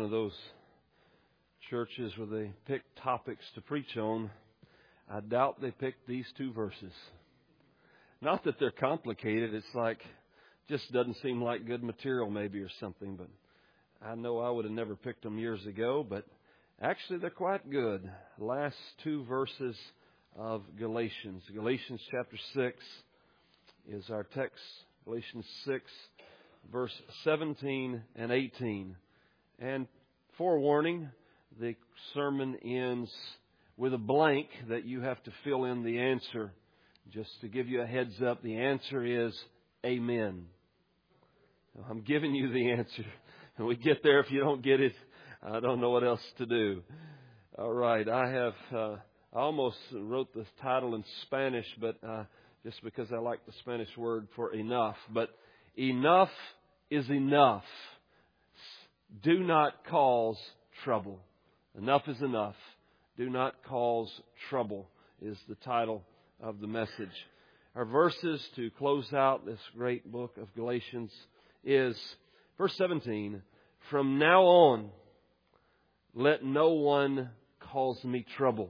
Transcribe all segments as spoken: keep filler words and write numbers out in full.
one of those churches where they pick topics to preach on. I doubt they picked these two verses. Not that they're complicated. It's like, just doesn't seem like good material maybe or something. But I know I would have never picked them years ago. But actually they're quite good. Last two verses of Galatians. Galatians chapter six is our text. Galatians six, verse seventeen and eighteen. And forewarning, the sermon ends with a blank that you have to fill in the answer. Just to give you a heads up, the answer is Amen. I'm giving you the answer. And we get there. If you don't get it, I don't know what else to do. All right. I have, uh, I almost wrote the title in Spanish, but uh, just because I like the Spanish word for enough. But enough is enough. Do not cause trouble. Enough is enough. Do not cause trouble is the title of the message. Our verses to close out this great book of Galatians is verse seventeen. From now on, let no one cause me trouble,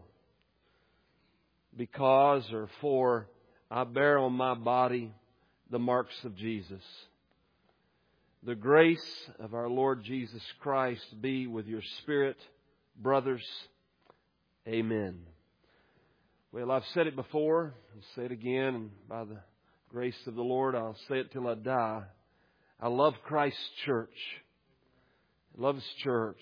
because or for I bear on my body the marks of Jesus. The grace of our Lord Jesus Christ be with your spirit, brothers. Amen. Well, I've said it before. I'll say it again. And by the grace of the Lord, I'll say it till I die. I love Christ's church. I love His church.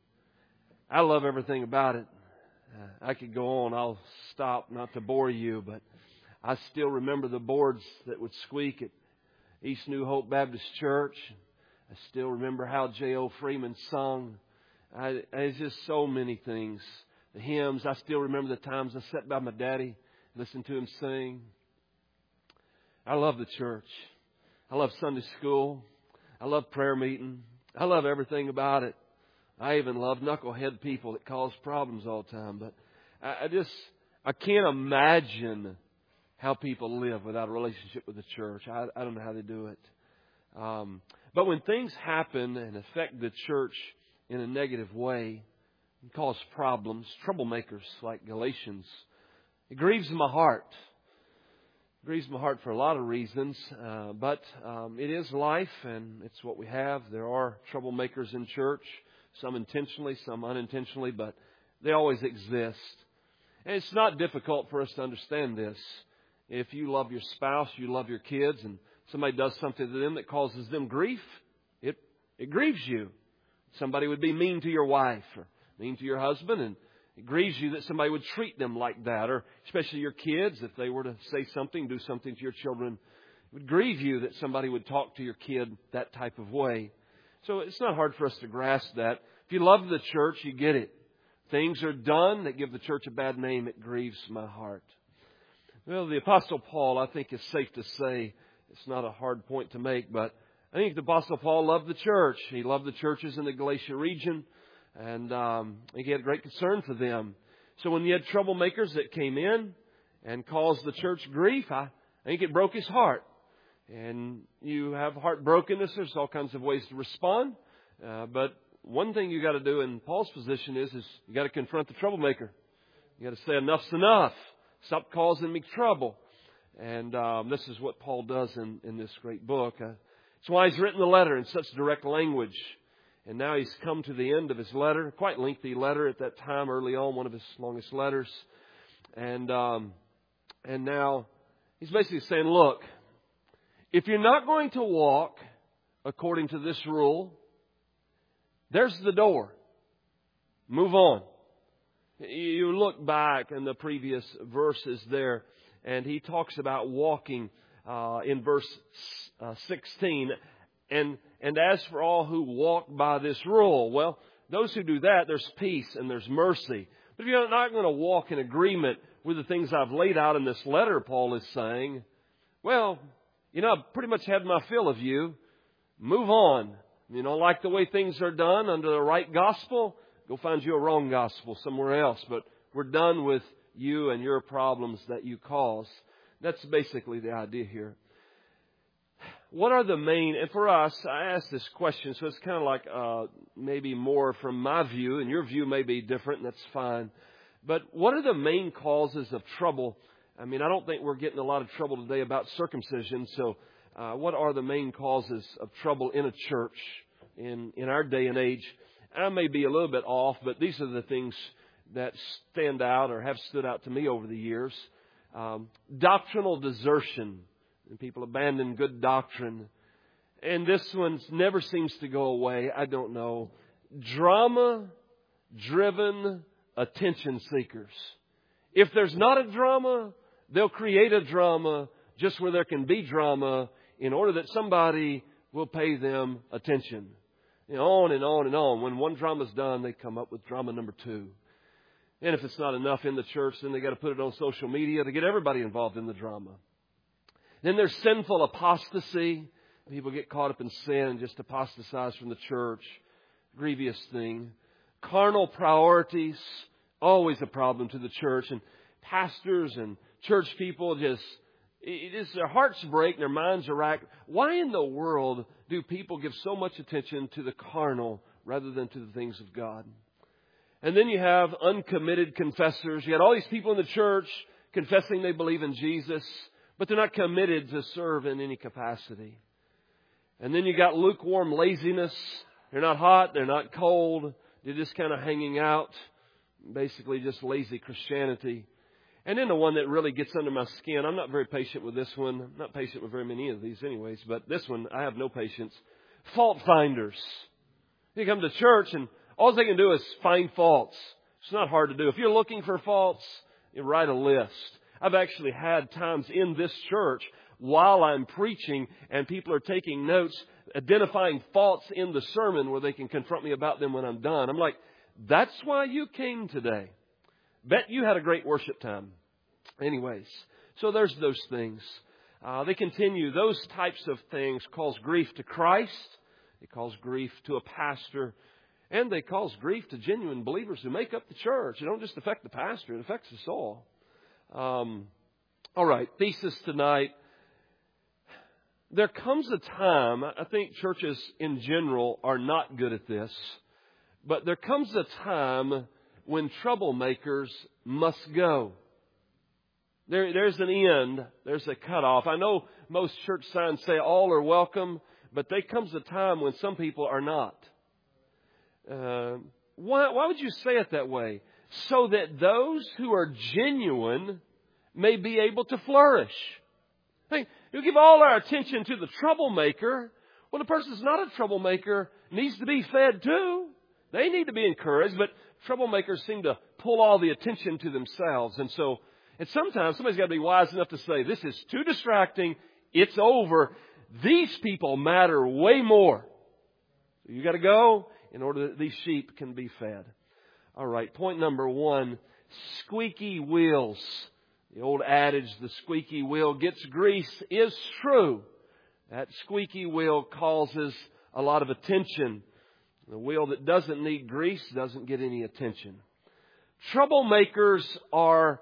I love everything about it. Uh, I could go on. I'll stop not to bore you, but I still remember the boards that would squeak at East New Hope Baptist Church. I still remember how J O Freeman sung. I, there's just so many things. The hymns. I still remember the times I sat by my daddy, listened to him sing. I love the church. I love Sunday school. I love prayer meeting. I love everything about it. I even love knucklehead people that cause problems all the time. But I, I just, I can't imagine how people live without a relationship with the church. I, I don't know how they do it. Um, but when things happen and affect the church in a negative way, and cause problems, troublemakers like Galatians, it grieves my heart. It grieves my heart for a lot of reasons, uh, but um, it is life and it's what we have. There are troublemakers in church, some intentionally, some unintentionally, but they always exist. And it's not difficult for us to understand this. If you love your spouse, you love your kids, and somebody does something to them that causes them grief, it it grieves you. Somebody would be mean to your wife or mean to your husband, and it grieves you that somebody would treat them like that, or especially your kids, if they were to say something, do something to your children. It would grieve you that somebody would talk to your kid that type of way. So it's not hard for us to grasp that. If you love the church, you get it. Things are done that give the church a bad name. It grieves my heart. Well, the Apostle Paul, I think it's safe to say, it's not a hard point to make, but I think the Apostle Paul loved the church. He loved the churches in the Galatia region. And um, he had great concern for them. So when you had troublemakers that came in and caused the church grief, I, I think it broke his heart. And you have heartbrokenness. There's all kinds of ways to respond. Uh, but one thing you got to do in Paul's position is, is you got to confront the troublemaker. You got to say enough's enough. Stop causing me trouble. And um, this is what Paul does in, in this great book. Uh, it's why he's written the letter in such direct language. And now he's come to the end of his letter, quite lengthy letter at that time, early on, one of his longest letters. And um, and now he's basically saying, look, if you're not going to walk according to this rule, there's the door. Move on. You look back in the previous verses there, and he talks about walking uh, in verse uh, sixteen. And and as for all who walk by this rule, well, those who do that, there's peace and there's mercy. But if you're not going to walk in agreement with the things I've laid out in this letter, Paul is saying, well, you know, I've pretty much had my fill of you. Move on. You know, like the way things are done under the right gospel, go find you a wrong gospel somewhere else. But we're done with you and your problems that you cause. That's basically the idea here. what are the main, and for us, I asked this question, so it's kind of like uh, maybe more from my view, and your view may be different, and that's fine. But what are the main causes of trouble? I mean, I don't think we're getting a lot of trouble today about circumcision, so uh, what are the main causes of trouble in a church in, in our day and age? I may be a little bit off, but these are the things that stand out or have stood out to me over the years. Um, doctrinal desertion. And people abandon good doctrine. And this one never seems to go away. I don't know. Drama-driven attention seekers. If there's not a drama, they'll create a drama just where there can be drama in order that somebody will pay them attention. You know, on and on and on. When one drama's done, they come up with drama number two. And if it's not enough in the church, then they got to put it on social media to get everybody involved in the drama. Then there's sinful apostasy. People get caught up in sin and just apostatize from the church. Grievous thing. Carnal priorities. Always a problem to the church. And pastors and church people just, it is their hearts break and their minds are racked. Why in the world do people give so much attention to the carnal rather than to the things of God? And then you have uncommitted confessors. You got all these people in the church confessing they believe in Jesus, but they're not committed to serve in any capacity. And then you got lukewarm laziness. They're not hot. They're not cold. They're just kind of hanging out. Basically just lazy Christianity. And then the one that really gets under my skin. I'm not very patient with this one. I'm not patient with very many of these anyways. But this one, I have no patience. Fault finders. You come to church and all they can do is find faults. It's not hard to do. If you're looking for faults, you write a list. I've actually had times in this church while I'm preaching and people are taking notes, identifying faults in the sermon where they can confront me about them when I'm done. I'm like, that's why you came today. Bet you had a great worship time. Anyways, so there's those things. Uh, they continue. Those types of things cause grief to Christ. They cause grief to a pastor. And they cause grief to genuine believers who make up the church. It don't just affect the pastor. It affects us all. Um, all right, thesis tonight. There comes a time, I think churches in general are not good at this, but there comes a time when troublemakers must go. There, there's an end. There's a cutoff. I know most church signs say all are welcome, but there comes a time when some people are not. Uh, why, why would you say it that way? So that those who are genuine may be able to flourish. Hey, you give all our attention to the troublemaker. Well, the person who's not a troublemaker needs to be fed too. They need to be encouraged, but troublemakers seem to pull all the attention to themselves. And so, and sometimes somebody's got to be wise enough to say, this is too distracting. It's over. These people matter way more. So you got to go in order that these sheep can be fed. All right, point number one, squeaky wheels. The old adage, the squeaky wheel gets grease, is true. That squeaky wheel causes a lot of attention. The wheel that doesn't need grease doesn't get any attention. Troublemakers are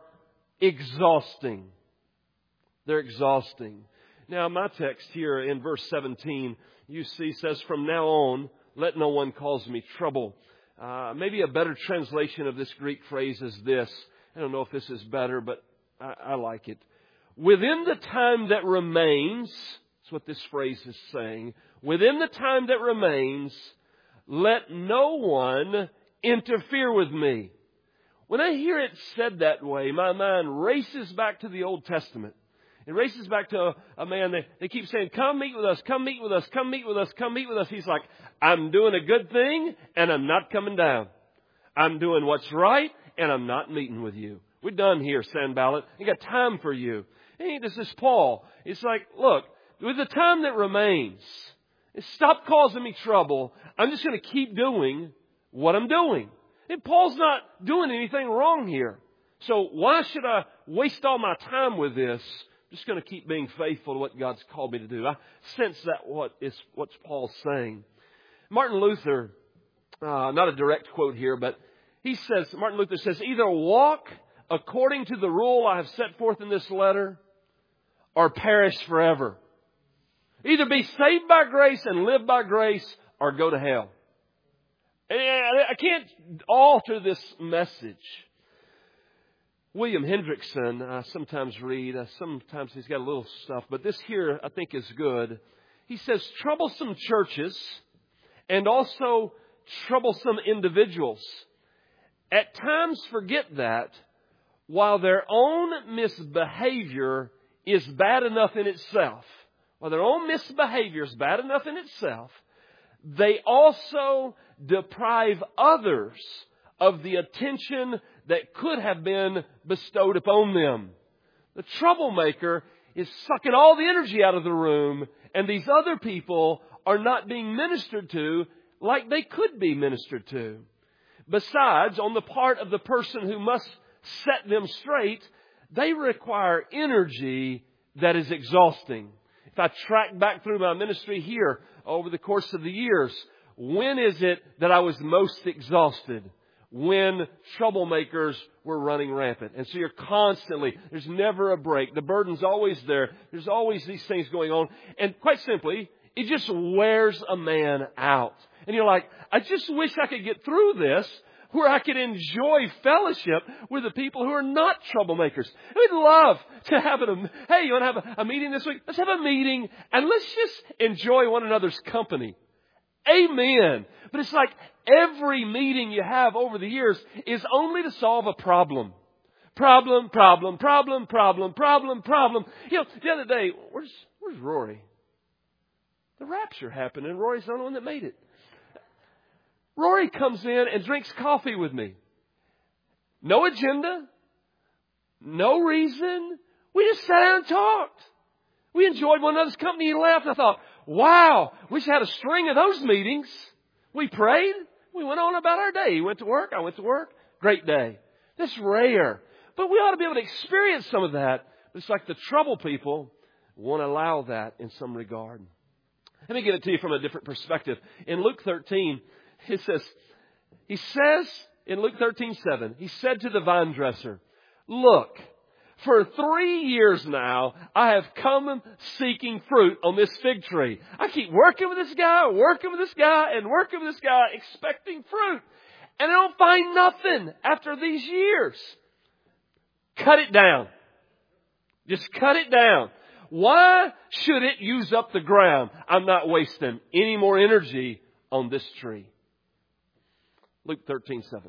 exhausting. They're exhausting. Now, my text here in verse seventeen, you see, says, from now on, let no one cause me trouble. Uh, maybe a better translation of this Greek phrase is this. I don't know if this is better, but I, I like it. Within the time that remains, that's what this phrase is saying. Within the time that remains, let no one interfere with me. When I hear it said that way, my mind races back to the Old Testament. It races back to a, a man, they, they keep saying, come meet with us, come meet with us, come meet with us, come meet with us. He's like, I'm doing a good thing and I'm not coming down. I'm doing what's right and I'm not meeting with you. We're done here, Sanballat. I got time for you. Hey, this is Paul. It's like, look, with the time that remains, stop causing me trouble. I'm just going to keep doing what I'm doing. And Paul's not doing anything wrong here. So why should I waste all my time with this? I'm just going to keep being faithful to what God's called me to do. I sense that what is what's Paul's saying. Martin Luther, uh, not a direct quote here, but he says, Martin Luther says, either walk according to the rule I have set forth in this letter or perish forever. Either be saved by grace and live by grace or go to hell. And I can't alter this message. William Hendrickson, I sometimes read, uh, sometimes he's got a little stuff, but this here I think is good. He says, troublesome churches and also troublesome individuals at times forget that while their own misbehavior is bad enough in itself, while their own misbehavior is bad enough in itself, they also deprive others of the attention that could have been bestowed upon them. The troublemaker is sucking all the energy out of the room, and these other people are not being ministered to like they could be ministered to. Besides, on the part of the person who must set them straight, they require energy that is exhausting. If I track back through my ministry here over the course of the years, when is it that I was most exhausted? When troublemakers were running rampant. And so you're constantly, there's never a break. The burden's always there. There's always these things going on. And quite simply, it just wears a man out. And you're like, I just wish I could get through this where I could enjoy fellowship with the people who are not troublemakers. We'd love to have a, hey, you want to have a, a meeting this week? Let's have a meeting and let's just enjoy one another's company. Amen. But it's like every meeting you have over the years is only to solve a problem. Problem, problem, problem, problem, problem, problem. You know, the other day, where's, where's Rory? The rapture happened and Rory's the only one that made it. Rory comes in and drinks coffee with me. No agenda. No reason. We just sat down and talked. We enjoyed one another's company. He left. I thought, wow, we should have a string of those meetings. We prayed. We went on about our day. He went to work. I went to work. Great day. That's rare. But we ought to be able to experience some of that. It's like the trouble people won't allow that in some regard. Let me get it to you from a different perspective. In Luke thirteen, it says, he says in Luke thirteen seven, he said to the vine dresser, look, for three years now, I have come seeking fruit on this fig tree. I keep working with this guy, working with this guy, and working with this guy, expecting fruit. And I don't find nothing after these years. Cut it down. Just cut it down. Why should it use up the ground? I'm not wasting any more energy on this tree. Luke thirteen seven.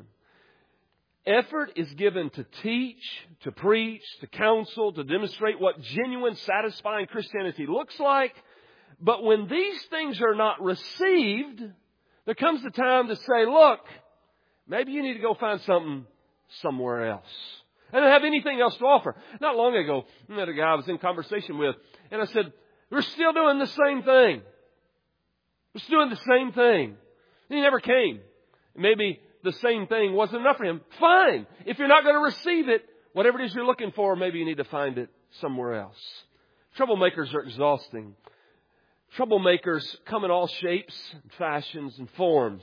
Effort is given to teach, to preach, to counsel, to demonstrate what genuine, satisfying Christianity looks like. But when these things are not received, there comes the time to say, look, maybe you need to go find something somewhere else. I don't have anything else to offer. Not long ago, I met a guy I was in conversation with, and I said, we're still doing the same thing. We're still doing the same thing. And he never came. Maybe the same thing wasn't enough for him. Fine. If you're not going to receive it, whatever it is you're looking for, maybe you need to find it somewhere else. Troublemakers are exhausting. Troublemakers come in all shapes, fashions, and forms.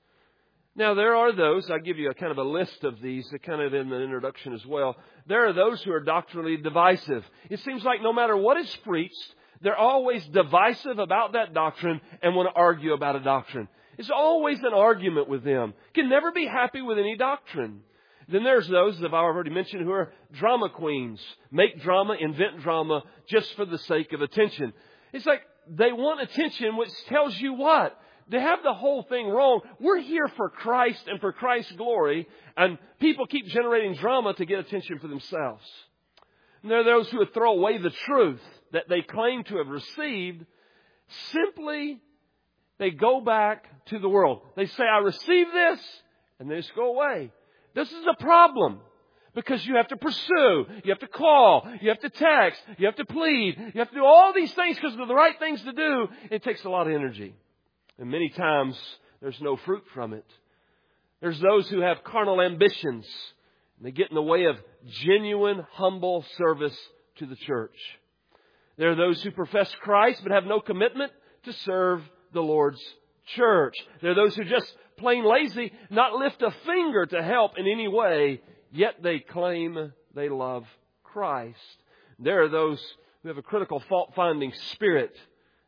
Now, there are those, I'll give you a kind of a list of these, kind of in the introduction as well. There are those who are doctrinally divisive. It seems like no matter what is preached, they're always divisive about that doctrine and want to argue about a doctrine. It's always an argument with them. Can never be happy with any doctrine. Then there's those, as I've already mentioned, who are drama queens. Make drama, invent drama, just for the sake of attention. It's like they want attention, which tells you what? They have the whole thing wrong. We're here for Christ and for Christ's glory, and people keep generating drama to get attention for themselves. And there are those who would throw away the truth that they claim to have received. Simply, they go back to the world. They say, I received this, and they just go away. This is a problem. Because you have to pursue, you have to call, you have to text, you have to plead, you have to do all these things because they're the right things to do. It takes a lot of energy. And many times, there's no fruit from it. There's those who have carnal ambitions. And they get in the way of genuine, humble service to the church. There are those who profess Christ but have no commitment to serve the Lord's church. There are those who just plain lazy, not lift a finger to help in any way, yet they claim they love Christ. There are those who have a critical fault-finding spirit.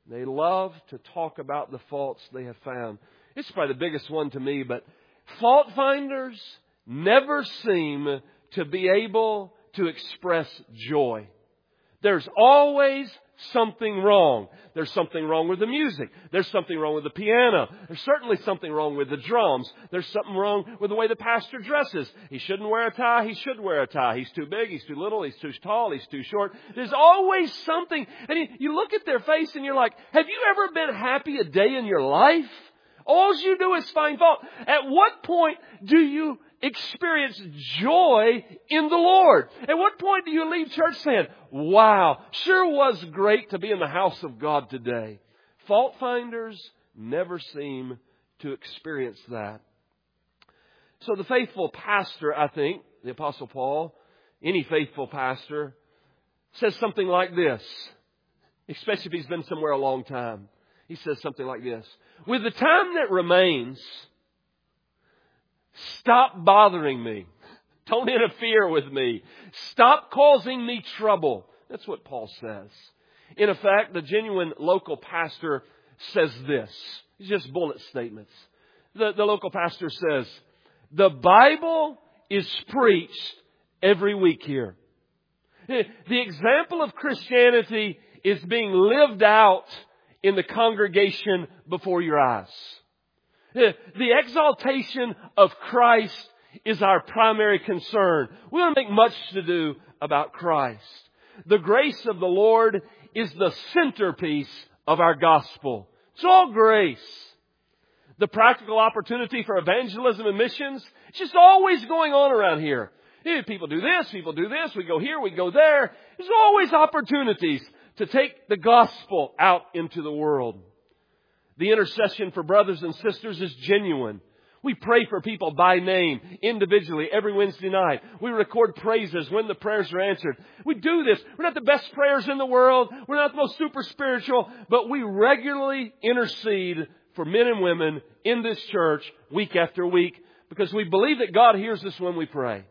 They love to talk about the faults they have found. It's probably the biggest one to me, but fault finders never seem to be able to express joy. There's always something wrong. There's something wrong with the music. There's something wrong with the piano. There's certainly something wrong with the drums. There's something wrong with the way the pastor dresses. He shouldn't wear a tie. He should wear a tie. He's too big. He's too little. He's too tall. He's too short. There's always something. And you, you look at their face and you're like, have you ever been happy a day in your life? All you do is find fault. At what point do you experience joy in the Lord? At what point do you leave church saying, wow, sure was great to be in the house of God today? Fault finders never seem to experience that. So the faithful pastor, I think, the Apostle Paul, any faithful pastor, says something like this, especially if he's been somewhere a long time. He says something like this: with the time that remains, stop bothering me. Don't interfere with me. Stop causing me trouble. That's what Paul says. In effect, the genuine local pastor says this. It's just bullet statements. The, the local pastor says, the Bible is preached every week here. The example of Christianity is being lived out in the congregation before your eyes. The exaltation of Christ is our primary concern. We don't make much to do about Christ. The grace of the Lord is the centerpiece of our gospel. It's all grace. The practical opportunity for evangelism and missions, it's just always going on around here. People do this, people do this, we go here, we go there. There's always opportunities to take the gospel out into the world. The intercession for brothers and sisters is genuine. We pray for people by name, individually, every Wednesday night. We record praises when the prayers are answered. We do this. We're not the best prayers in the world. We're not the most super spiritual, but we regularly intercede for men and women in this church week after week because we believe that God hears us when we pray.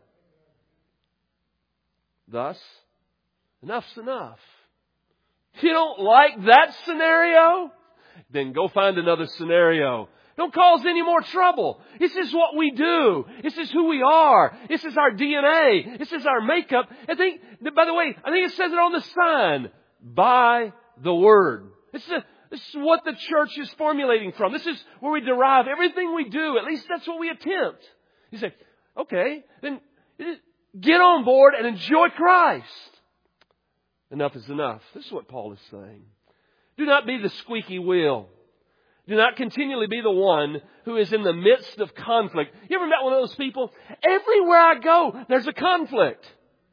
Thus, enough's enough. If you don't like that scenario, then go find another scenario. Don't cause any more trouble. This is what we do. This is who we are. This is our D N A. This is our makeup. I think, by the way, I think it says it on the sign. By the Word. This is, a, this is what the church is formulating from. This is where we derive everything we do. At least that's what we attempt. You say, okay, then get on board and enjoy Christ. Enough is enough. This is what Paul is saying. Do not be the squeaky wheel. Do not continually be the one who is in the midst of conflict. You ever met one of those people? Everywhere I go, there's a conflict.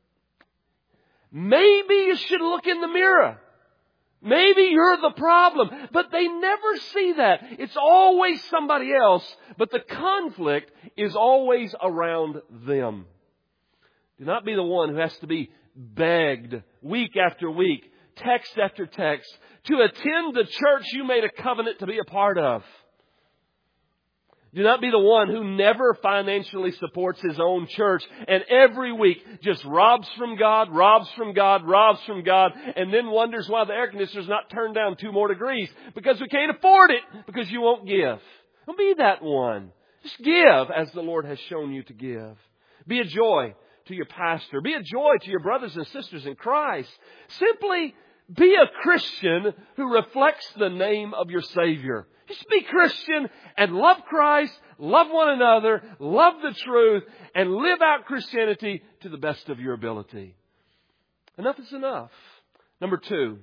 Maybe you should look in the mirror. Maybe you're the problem. But they never see that. It's always somebody else. But the conflict is always around them. Do not be the one who has to be begged week after week, text after text, to attend the church you made a covenant to be a part of. Do not be the one who never financially supports his own church and every week just robs from God, robs from God, robs from God, and then wonders why the air conditioner's not turned down two more degrees because we can't afford it because you won't give. Don't be that one. Just give as the Lord has shown you to give. Be a joy to your pastor. Be a joy to your brothers and sisters in Christ. Simply be a Christian who reflects the name of your Savior. Just be Christian and love Christ, love one another, love the truth, and live out Christianity to the best of your ability. Enough is enough. Number two,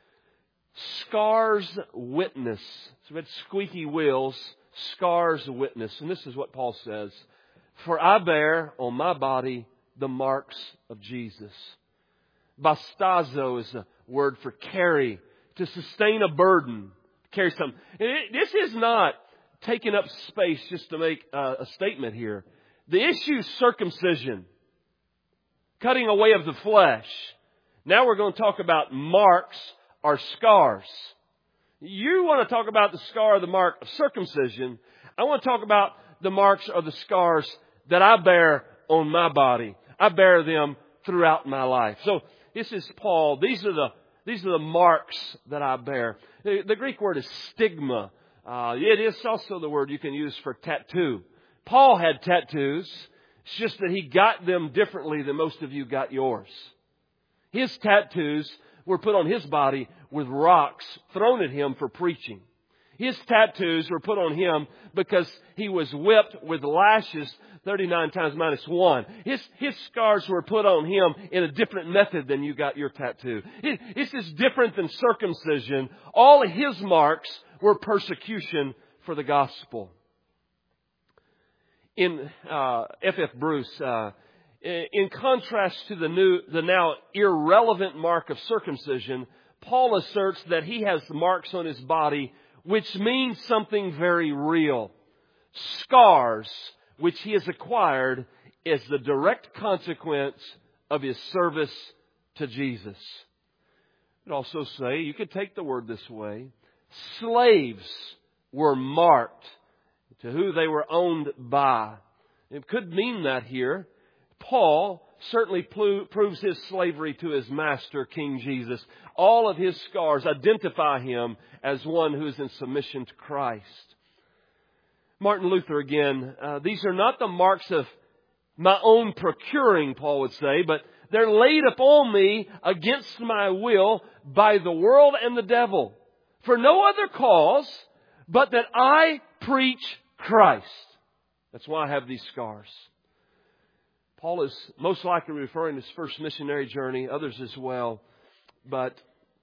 scars witness. So we had squeaky wheels, scars witness. And this is what Paul says. For I bear on my body the marks of Jesus. Bastazo is a word for carry, to sustain a burden, carry something. It, this is not taking up space just to make uh, a statement here. The issue is circumcision, cutting away of the flesh. Now we're going to talk about marks or scars. You want to talk about the scar or the mark of circumcision. I want to talk about the marks or the scars that I bear on my body. I bear them throughout my life. So this is Paul. These are the These are the marks that I bear. The, the Greek word is stigma. Uh, it is also the word you can use for tattoo. Paul had tattoos. It's just that he got them differently than most of you got yours. His tattoos were put on his body with rocks thrown at him for preaching. His tattoos were put on him because he was whipped with lashes thirty-nine times minus one. His, his scars were put on him in a different method than you got your tattoo. It, this is different than circumcision. All of his marks were persecution for the gospel. In uh, F F Bruce, uh, in contrast to the new, the now irrelevant mark of circumcision, Paul asserts that he has marks on his body which means something very real. Scars, which he has acquired as the direct consequence of his service to Jesus. I'd also say, you could take the word this way, slaves were marked to who they were owned by. It could mean that here. Paul certainly proves his slavery to his master, King Jesus. All of his scars identify him as one who is in submission to Christ. Martin Luther again, uh, these are not the marks of my own procuring, Paul would say, but they're laid upon me against my will by the world and the devil, for no other cause but that I preach Christ. That's why I have these scars. Paul is most likely referring to his first missionary journey, others as well. But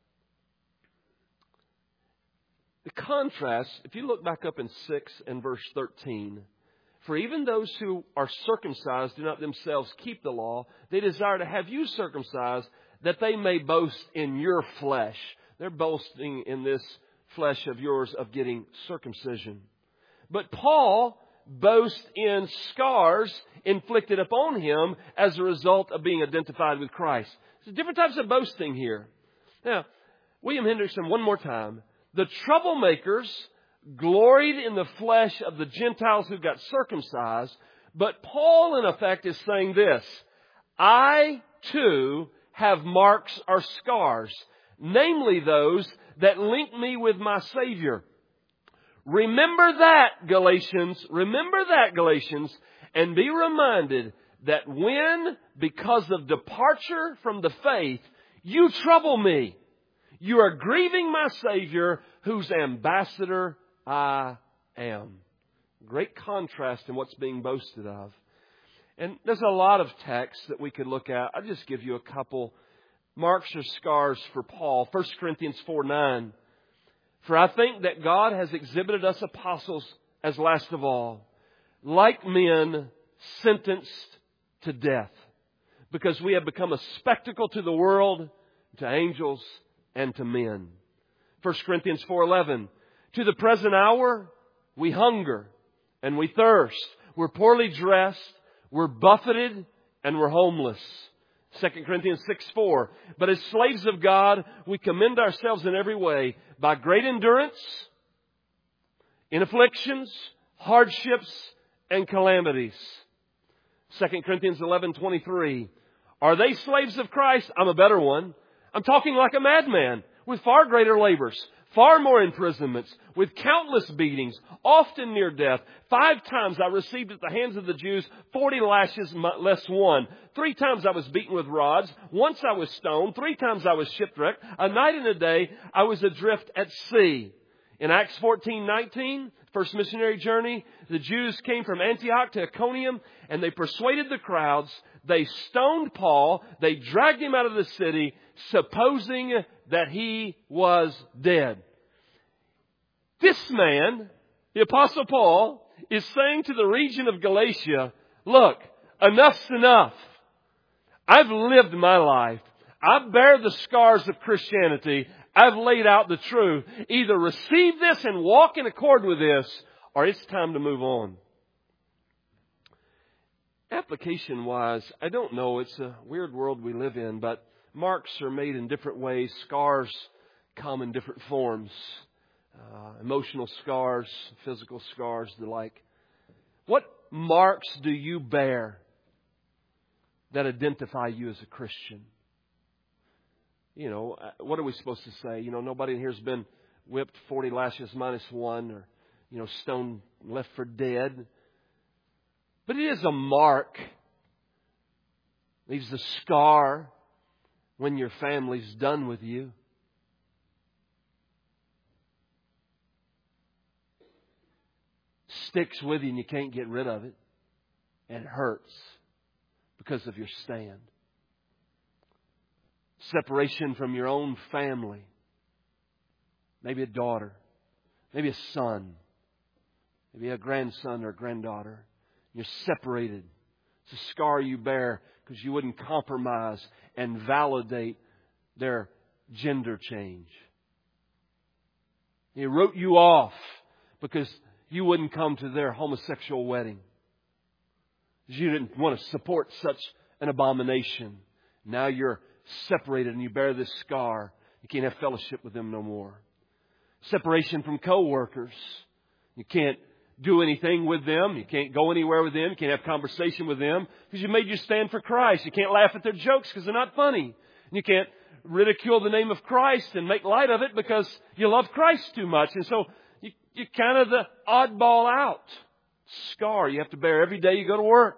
the contrast, if you look back up in six and verse thirteen, for even those who are circumcised do not themselves keep the law, they desire to have you circumcised, that they may boast in your flesh. They're boasting in this flesh of yours of getting circumcision. But Paul boasts in scars inflicted upon him as a result of being identified with Christ. There's different types of boasting here. Now, William Hendrickson, one more time. The troublemakers gloried in the flesh of the Gentiles who got circumcised, but Paul, in effect, is saying this: I, too, have marks or scars, namely those that link me with my Savior. Remember that, Galatians, remember that, Galatians, and be reminded that when, because of departure from the faith, you trouble me, you are grieving my Savior, whose ambassador I am. Great contrast in what's being boasted of. And there's a lot of texts that we could look at. I'll just give you a couple marks or scars for Paul. First Corinthians four nine. For I think that God has exhibited us apostles as last of all, like men sentenced to death, because we have become a spectacle to the world, to angels, and to men. First Corinthians four eleven. To the present hour, we hunger and we thirst. We're poorly dressed, we're buffeted, and we're homeless. Second Corinthians six four. But as slaves of God, we commend ourselves in every way by great endurance, in afflictions, hardships, and calamities. Second Corinthians eleven twenty-three. Are they slaves of Christ? I'm a better one. I'm talking like a madman, with far greater labors, far more imprisonments, with countless beatings, often near death. Five times I received at the hands of the Jews forty lashes less one. Three times I was beaten with rods. Once I was stoned. Three times I was shipwrecked. A night and a day I was adrift at sea. In Acts fourteen nineteen, first missionary journey, the Jews came from Antioch to Iconium, and they persuaded the crowds. They stoned Paul. They dragged him out of the city, supposing that he was dead. This man, the Apostle Paul, is saying to the region of Galatia, look, enough's enough. I've lived my life. I bear the scars of Christianity. I've laid out the truth. Either receive this and walk in accord with this, or it's time to move on. Application-wise, I don't know. It's a weird world we live in, but marks are made in different ways. Scars come in different forms. Uh, emotional scars, physical scars, the like. What marks do you bear that identify you as a Christian? you know, what are we supposed to say? You know, nobody in here has been whipped forty lashes minus one or, you know, stoned left for dead. But it is a mark. Leaves a scar when your family's done with you. Sticks with you and you can't get rid of it. And it hurts because of your stand. Separation from your own family. Maybe a daughter. Maybe a son. Maybe a grandson or granddaughter. You're separated. It's a scar you bear because you wouldn't compromise and validate their gender change. He wrote you off because you wouldn't come to their homosexual wedding. You didn't want to support such an abomination. Now you're separated and you bear this scar. You can't have fellowship with them no more. Separation from co-workers. You can't do anything with them. You can't go anywhere with them. You can't have conversation with them because you made you stand for Christ. You can't laugh at their jokes because they're not funny. And you can't ridicule the name of Christ and make light of it because you love Christ too much. And so you, you're kind of the oddball out. Scar you have to bear every day you go to work.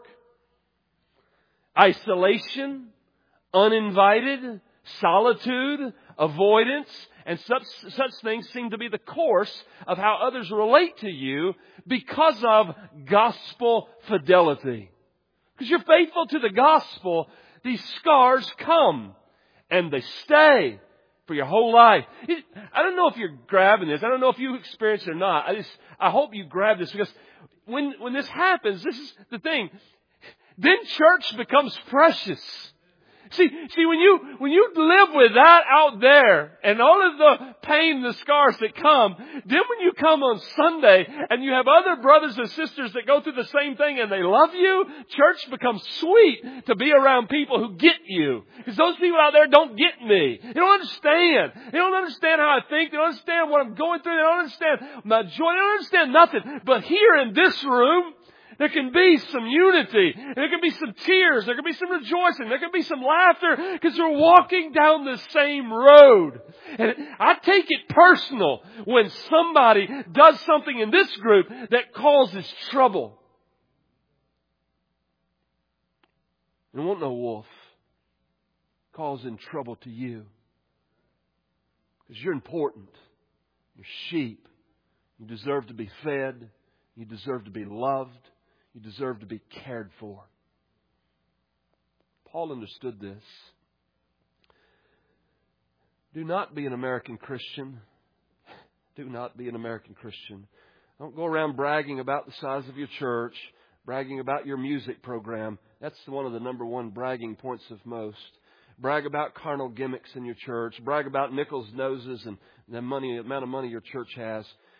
Isolation, uninvited, solitude, avoidance, and such, such things seem to be the course of how others relate to you because of gospel fidelity. Because you're faithful to the gospel, these scars come and they stay for your whole life. I don't know if you're grabbing this. I don't know if you experience it or not. I just, I hope you grab this because when, when this happens, this is the thing. Then church becomes precious. See, see, when you, when you live with that out there and all of the pain, the scars that come, then when you come on Sunday and you have other brothers and sisters that go through the same thing and they love you, church becomes sweet to be around people who get you. Because those people out there don't get me. They don't understand. They don't understand how I think. They don't understand what I'm going through. They don't understand my joy. They don't understand nothing. But here in this room, there can be some unity. There can be some tears. There can be some rejoicing. There can be some laughter because they're walking down the same road. And I take it personal when somebody does something in this group that causes trouble. There won't no wolf causing trouble to you because you're important. You're sheep. You deserve to be fed. You deserve to be loved. You deserve to be cared for. Paul understood this. Do not be an American Christian. Do not be an American Christian. Don't go around bragging about the size of your church, bragging about your music program. That's one of the number one bragging points of most. Brag about carnal gimmicks in your church. Brag about nickels, noses, and the money, the amount of money your church has.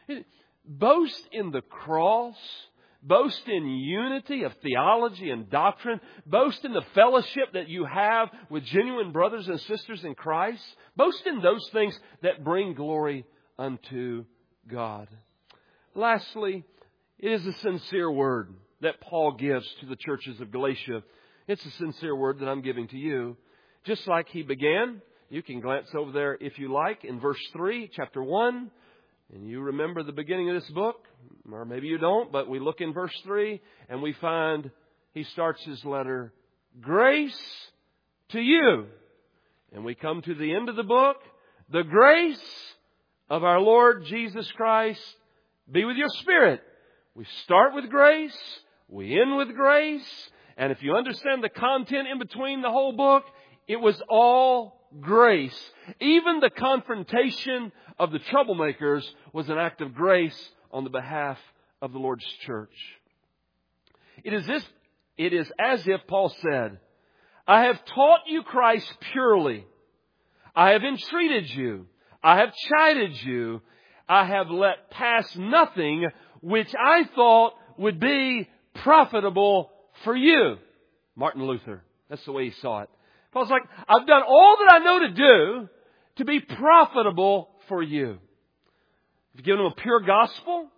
Boast in the cross. Boast in unity of theology and doctrine. Boast in the fellowship that you have with genuine brothers and sisters in Christ. Boast in those things that bring glory unto God. Lastly, it is a sincere word that Paul gives to the churches of Galatia. It's a sincere word that I'm giving to you. Just like he began, you can glance over there if you like in verse three, chapter one. And you remember the beginning of this book, or maybe you don't, but we look in verse three and we find he starts his letter, grace to you. And we come to the end of the book, the grace of our Lord Jesus Christ be with your spirit. We start with grace, we end with grace, and if you understand the content in between the whole book, it was all grace. Even the confrontation of the troublemakers was an act of grace on the behalf of the Lord's church. It is this, it is as if Paul said, I have taught you Christ purely. I have entreated you. I have chided you. I have let pass nothing which I thought would be profitable for you. Martin Luther. That's the way he saw it. Paul's like, I've done all that I know to do to be profitable for you. If you give them a pure gospel,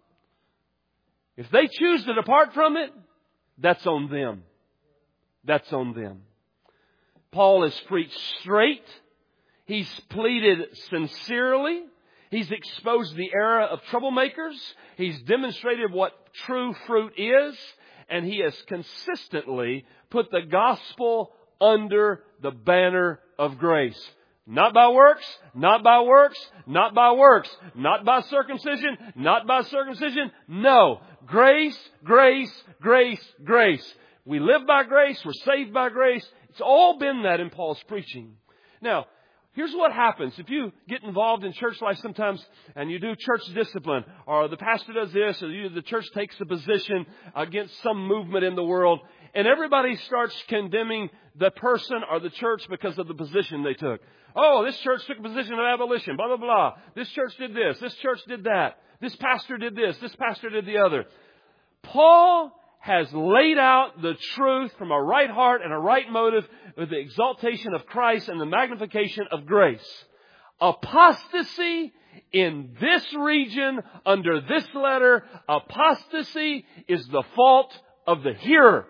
if they choose to depart from it, that's on them. That's on them. Paul has preached straight. He's pleaded sincerely. He's exposed the era of troublemakers. He's demonstrated what true fruit is. And he has consistently put the gospel under the banner of grace. Not by works, not by works, not by works, not by circumcision, not by circumcision. No. Grace, grace, grace, grace. We live by grace. We're saved by grace. It's all been that in Paul's preaching. Now, here's what happens. If you get involved in church life sometimes and you do church discipline, or the pastor does this, or you, the church takes a position against some movement in the world, and everybody starts condemning the person or the church because of the position they took. Oh, this church took a position of abolition, blah, blah, blah. This church did this. This church did that. This pastor did this. This pastor did the other. Paul has laid out the truth from a right heart and a right motive with the exaltation of Christ and the magnification of grace. Apostasy in this region, under this letter, apostasy is the fault of the hearer.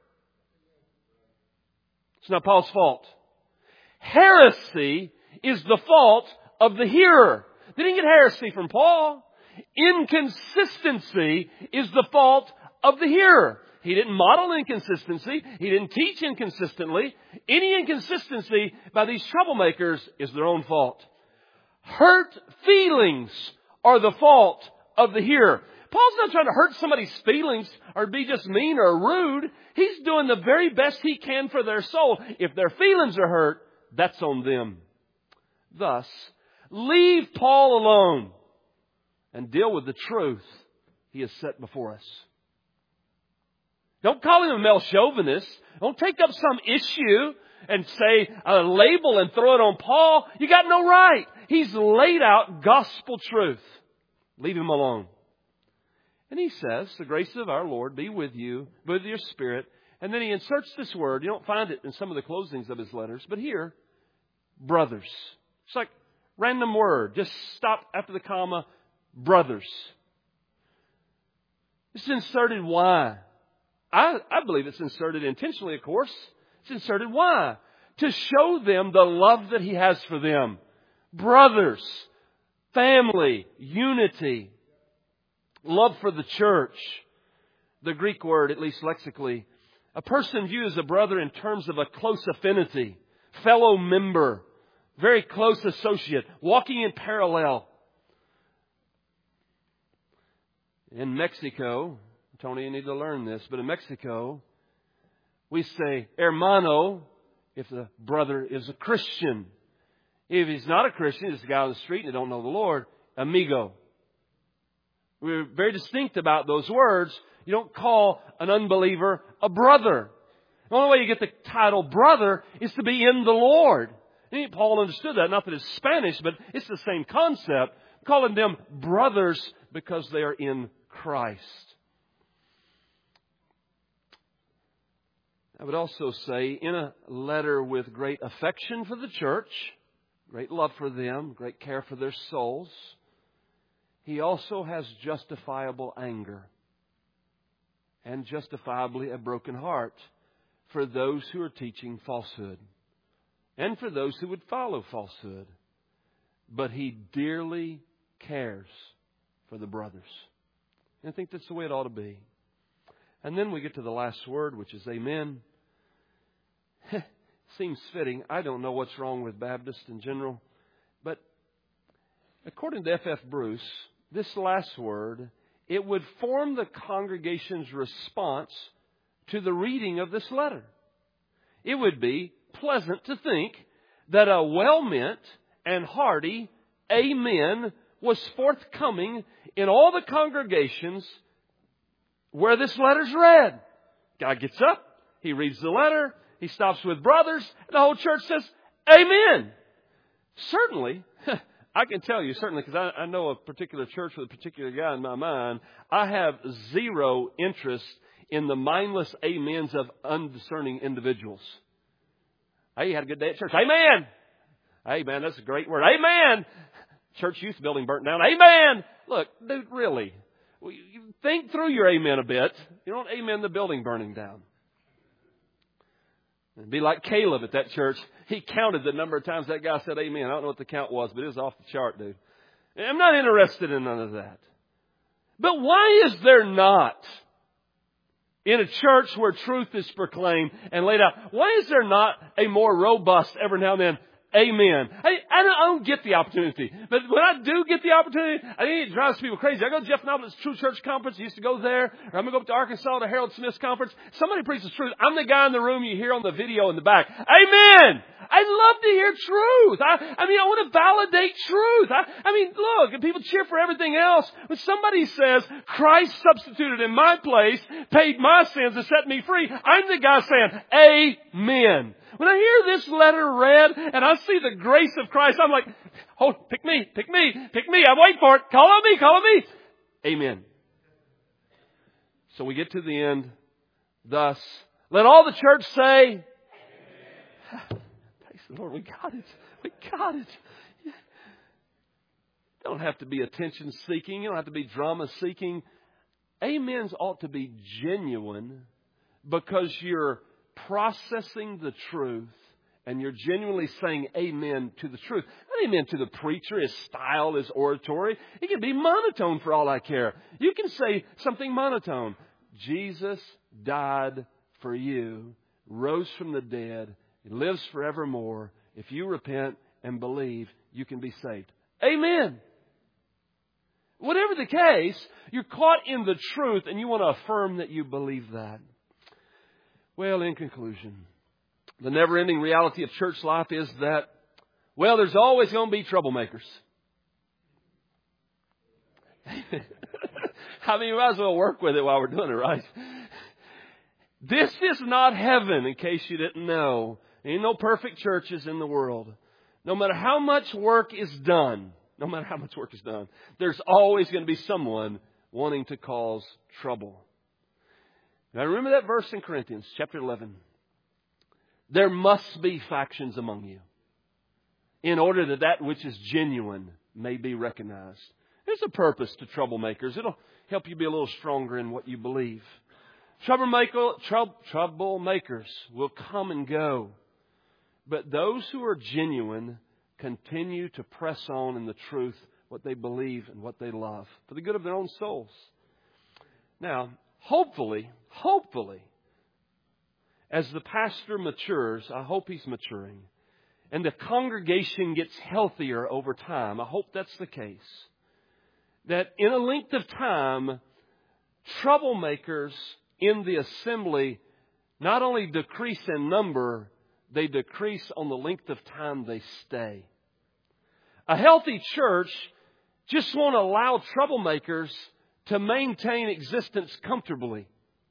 It's not Paul's fault. Heresy is the fault of the hearer. They didn't get heresy from Paul. Inconsistency is the fault of the hearer. He didn't model inconsistency. He didn't teach inconsistently. Any inconsistency by these troublemakers is their own fault. Hurt feelings are the fault of the hearer. Paul's not trying to hurt somebody's feelings or be just mean or rude. He's doing the very best he can for their soul. If their feelings are hurt, that's on them. Thus, leave Paul alone and deal with the truth he has set before us. Don't call him a male chauvinist. Don't take up some issue and say a label and throw it on Paul. You got no right. He's laid out gospel truth. Leave him alone. And he says, the grace of our Lord be with you, with your spirit. And then he inserts this word. You don't find it in some of the closings of his letters. But here, brothers. It's like random word. Just stop after the comma. Brothers. It's inserted why? I, I believe it's inserted intentionally, of course. It's inserted why? To show them the love that he has for them. Brothers. Family. Unity. Love for the church. The Greek word, at least lexically, a person views a brother in terms of a close affinity, fellow member, very close associate, walking in parallel. In Mexico, Tony, you need to learn this, but in Mexico, we say hermano if the brother is a Christian. If he's not a Christian, he's a guy on the street and they don't know the Lord, amigo. We're very distinct about those words. You don't call an unbeliever a brother. The only way you get the title brother is to be in the Lord. And Paul understood that. Not that it's Spanish, but it's the same concept. Calling them brothers because they are in Christ. I would also say, in a letter with great affection for the church, great love for them, great care for their souls, he also has justifiable anger and justifiably a broken heart for those who are teaching falsehood and for those who would follow falsehood. But he dearly cares for the brothers. And I think that's the way it ought to be. And then we get to the last word, which is amen. Seems fitting. I don't know what's wrong with Baptists in general. But according to F F Bruce, this last word, it would form the congregation's response to the reading of this letter. It would be pleasant to think that a well-meant and hearty amen was forthcoming in all the congregations where this letter's read. Guy gets up, he reads the letter, he stops with brothers, and the whole church says, amen. Certainly, I can tell you, certainly, because I, I know a particular church with a particular guy in my mind, I have zero interest in the mindless amens of undiscerning individuals. Hey, you had a good day at church. Amen. Hey, man, that's a great word. Amen. Church youth building burnt down. Amen. Look, dude, really. Think through your amen a bit. You don't amen the building burning down. And be like Caleb at that church. He counted the number of times that guy said amen. I don't know what the count was, but it was off the chart, dude. I'm not interested in none of that. But why is there not, in a church where truth is proclaimed and laid out, why is there not a more robust every now and then amen? Hey, I don't, I don't get the opportunity. But when I do get the opportunity, I think it drives people crazy. I go to Jeff Noble's True Church Conference. I used to go there. Or I'm going to go up to Arkansas to Harold Smith's conference. Somebody preaches truth. I'm the guy in the room you hear on the video in the back. Amen! I love to hear truth. I, I mean, I want to validate truth. I, I mean, look, and people cheer for everything else. When somebody says, Christ substituted in my place, paid my sins and set me free, I'm the guy saying, amen. When I hear this letter read and I see the grace of Christ, I'm like, oh, pick me, pick me, pick me. I'm waiting for it. Call on me, call on me. Amen. So we get to the end. Thus, let all the church say, amen. Praise the Lord, we got it. We got it. You don't have to be attention seeking. You don't have to be drama seeking. Amens ought to be genuine because you're processing the truth and you're genuinely saying amen to the truth. Not amen to the preacher, his style, his oratory. It can be monotone for all I care. You can say something monotone. Jesus died for you, rose from the dead, He lives forevermore. If you repent and believe, you can be saved. Amen. Whatever the case, you're caught in the truth and you want to affirm that you believe that. Well, in conclusion, the never-ending reality of church life is that, well, there's always going to be troublemakers. I mean, you might as well work with it while we're doing it, right? This is not heaven, in case you didn't know. There ain't no perfect churches in the world. No matter how much work is done, no matter how much work is done, there's always going to be someone wanting to cause trouble. Now remember that verse in Corinthians chapter eleven. There must be factions among you in order that that which is genuine may be recognized. There's a purpose to troublemakers. It'll help you be a little stronger in what you believe. Troublemaker, trou- troublemakers will come and go. But those who are genuine continue to press on in the truth, what they believe and what they love, for the good of their own souls. Now, hopefully, hopefully, as the pastor matures, I hope he's maturing, and the congregation gets healthier over time, I hope that's the case, that in a length of time, troublemakers in the assembly not only decrease in number, they decrease on the length of time they stay. A healthy church just won't allow troublemakers to maintain existence comfortably.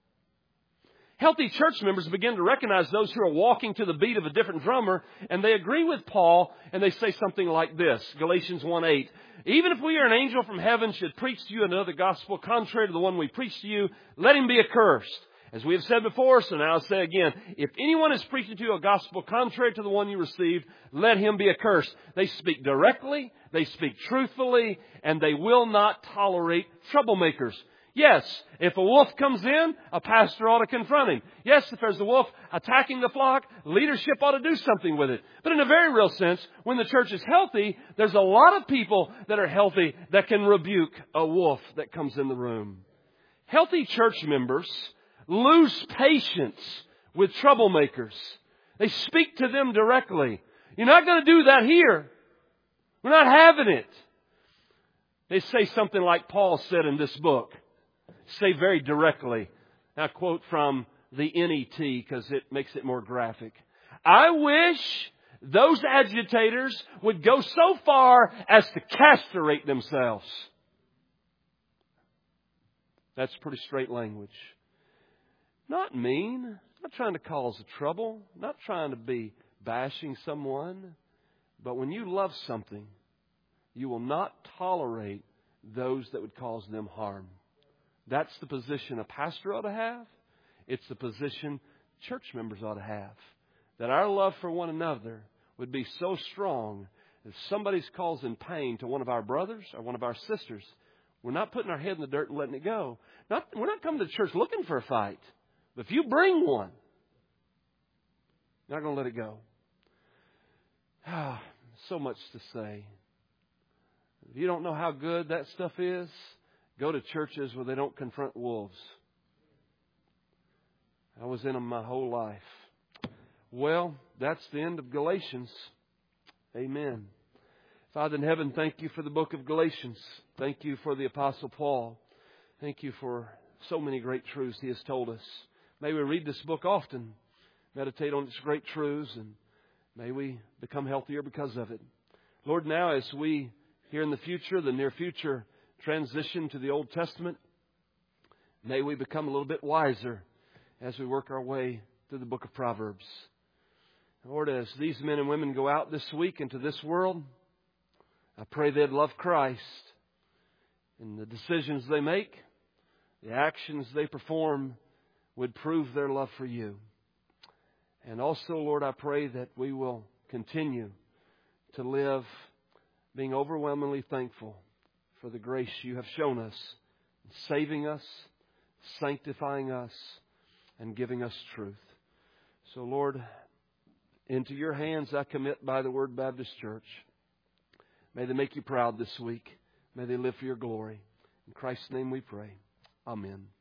Healthy church members begin to recognize those who are walking to the beat of a different drummer, and they agree with Paul, and they say something like this, Galatians one eight. Even if we or an angel from heaven should preach to you another gospel contrary to the one we preach to you, let him be accursed. As we have said before, so now I'll say again, if anyone is preaching to you a gospel contrary to the one you received, let him be accursed. They speak directly, they speak truthfully, and they will not tolerate troublemakers. Yes, if a wolf comes in, a pastor ought to confront him. Yes, if there's a wolf attacking the flock, leadership ought to do something with it. But in a very real sense, when the church is healthy, there's a lot of people that are healthy that can rebuke a wolf that comes in the room. Healthy church members lose patience with troublemakers. They speak to them directly. You're not going to do that here. We're not having it. They say something like Paul said in this book. Say very directly. I quote from the N E T because it makes it more graphic. I wish those agitators would go so far as to castrate themselves. That's pretty straight language. Not mean, not trying to cause trouble, not trying to be bashing someone. But when you love something, you will not tolerate those that would cause them harm. That's the position a pastor ought to have. It's the position church members ought to have. That our love for one another would be so strong that if somebody's causing pain to one of our brothers or one of our sisters, we're not putting our head in the dirt and letting it go. Not, we're not coming to church looking for a fight. But if you bring one, Not going to let it go. Ah, so much to say. If you don't know how good that stuff is, go to churches where they don't confront wolves. I was in them my whole life. Well, that's the end of Galatians. Amen. Father in heaven, thank you for the book of Galatians. Thank you for the Apostle Paul. Thank you for so many great truths he has told us. May we read this book often, meditate on its great truths, and may we become healthier because of it. Lord, now as we, here in the future, the near future, transition to the Old Testament, may we become a little bit wiser as we work our way through the book of Proverbs. Lord, as these men and women go out this week into this world, I pray they'd love Christ. And the decisions they make, the actions they perform, would prove their love for you. And also, Lord, I pray that we will continue to live being overwhelmingly thankful for the grace you have shown us, saving us, sanctifying us, and giving us truth. So, Lord, into your hands I commit by the Word Baptist Church. May they make you proud this week. May they live for your glory. In Christ's name we pray. Amen.